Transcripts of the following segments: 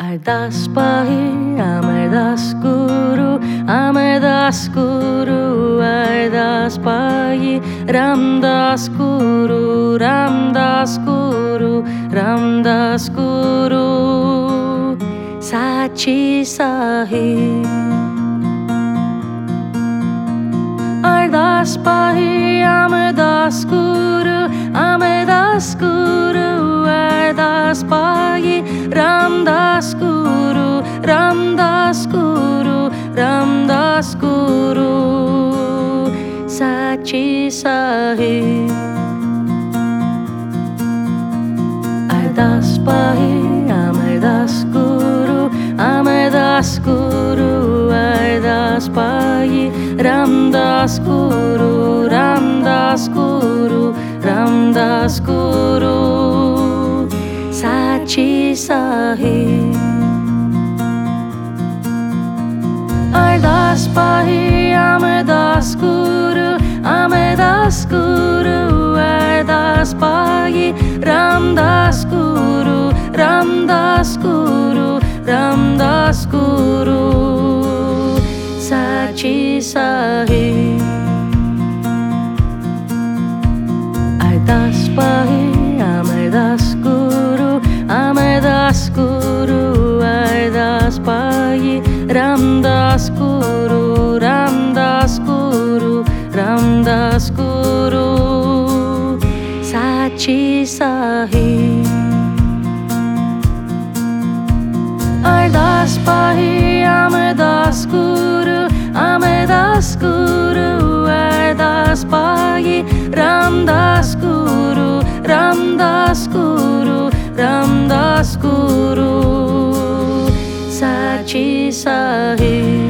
Ardas Pahi, Amardas Guru, Amardas Guru, Ardas Pahi, Ramdas Guru, Ramdas Guru, Ramdas Guru, Sachi Sahib. Ardas Pahi, Amardas Guru, Amardas Guru, Ardas Pahi, Ramdas Guru, Ramdas Guru, Ramdas Guru, Sachi Sahib. Ardas Pahi, Amardas Guru, Amardas Guru, Ardas Pahi, Ramdas Guru, Ramdas Guru, Ramdas Guru, Sachi Sahib. Ardas Pahi, Amardas Guru, Amardas Guru, Ardas Pahi, Ramdas Guru, Ramdas Guru, Ramdas Guru, Sachi Sahib. Ardas Pahi, Amardas Guru, Amardas Guru, Ardas Pahi, Ramdas Guru, Ramdas Guru, Ramdas Guru, Sachi Sahib. Ardas Pahi, Amardas Guru, Amardas Guru, Ardas Pahi, Ramdas Guru, Ramdas Guru, Ramdas Guru, Sachi Sahib.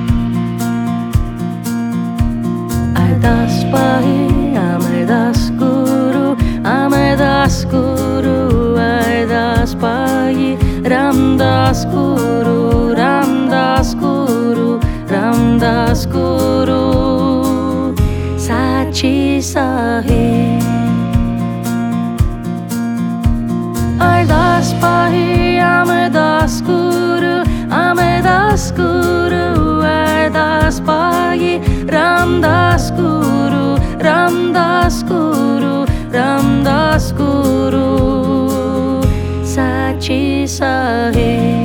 Ardas Pahi, Amardas Guru, Amardas Guru, Ardas Pahi, Ramdas Guru, Ramdas Guru, Ramdas Guru, Sachi Sahib. Ardas Pahi, Amardas Guru, Amardas Guru, Ardas Pahi, Ramdas Guru, Ramdas Guru, Ramdas Guru, Sachi Sahib.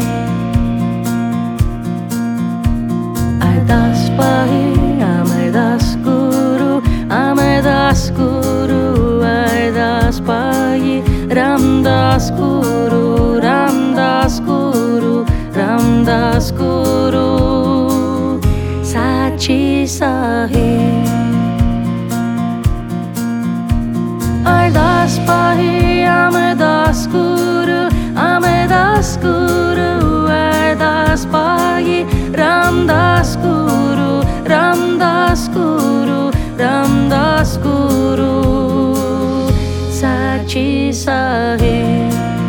Ardas Pahi, Amardas Guru, Amardas Guru, Ardas Pahi, Ramdas Guru, Ramdas Guru, Ramdas Guru, Sachi Sahib. Ardas Pahi, Amardas Guru, Amardas Guru, Ardas Pahi, Ramdas Guru, Ramdas Guru, Ramdas Guru, Sachi Sahib.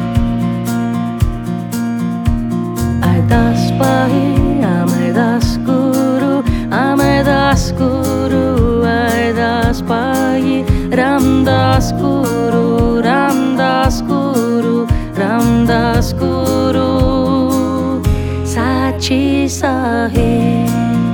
Ardas Pahi, Amardas Guru, Amardas Guru, Ardas Pahi, Ramdas Guru, Ramdas Guru, Ramdas Guru, Sachi Sahib.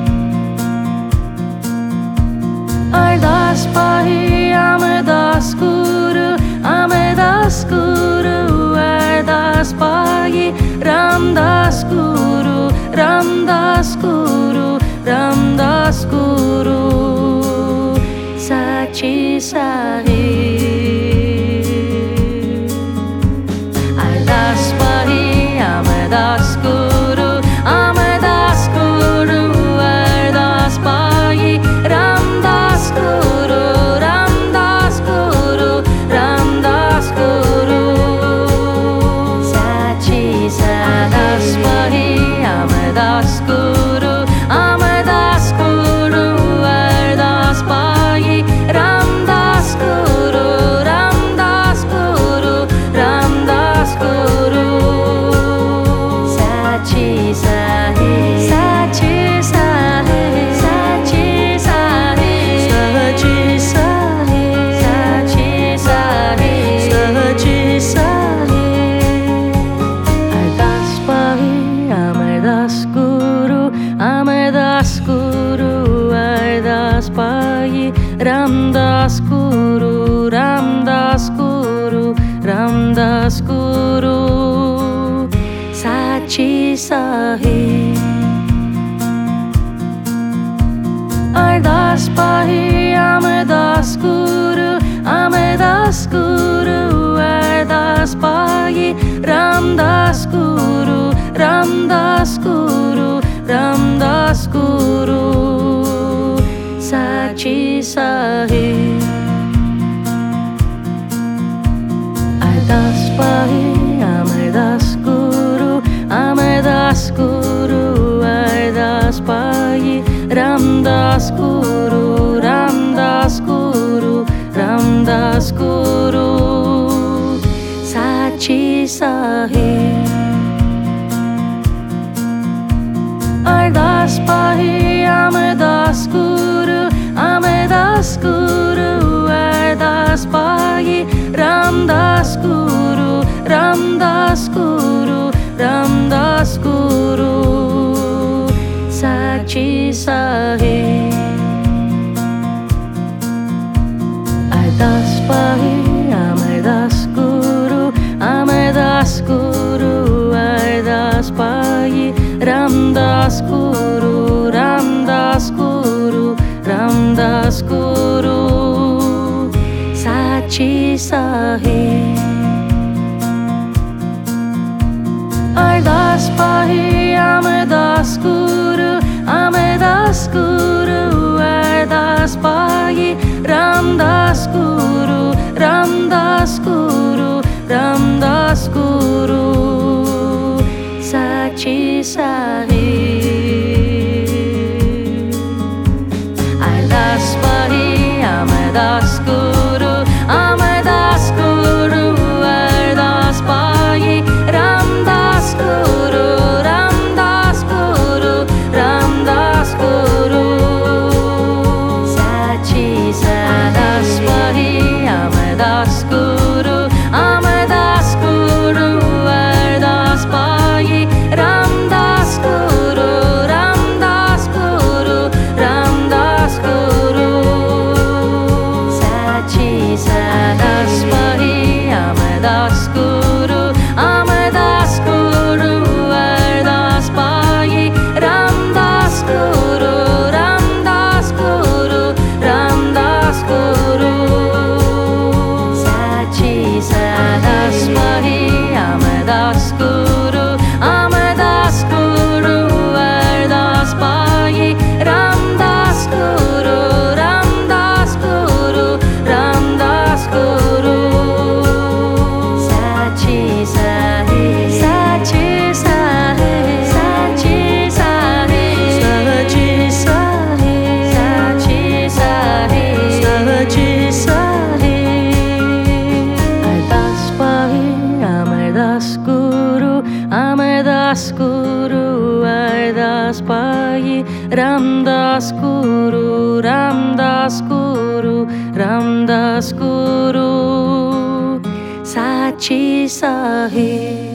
Ardas Pahi, Amardas Guru, Amardas Guru, Ardas Pahi, Ramdas Guru, Ramdas Guru, Ramdas Guru, Sachi Sahib. Ardas Pahi, Amardas Guru, Amardas Guru, Ardas Pahi, Ramdas Guru, Ramdas Guru, Sahi Ardas Pahi Amdas Guru Ardas Pahi Ramdas Guru Ramdas Guru Sachi Sahi Ardas Pahi Amdas Guru Ardas Pahi Ramdas Guru Sachi Sahi Ardas Pahi Amdas Guru Ardas Pahi Ramdas Guru Sachi Sahi Ardas Pahi Amdas Guru Ardas Pahi Ramdas Guru Sachi Sahi Ardas Pahi Amdas Guru Ardas Pahi Ramdas Guru Sachi Sahi Ardas Pahi Amdas Guru Ardas Pahi Ramdas Guru Sachi Ardas Pahi Amdas Guru Ardas Pahi Ramdas Guru Sachi Ardas Pahi Amdas Guru Ardas Pahi Ramdas Guru Sachi Ardas Pahi Amdas Guru Ardas Pahi Ramdas Guru Sachi Sahi Sachi Sahi Sachi Sahi Sachi Sahi Sachi Sahi Sachi Sahi Ardas Pahi Amdas Guru Ardas Pahi Ramdas Guru Sachi Sahi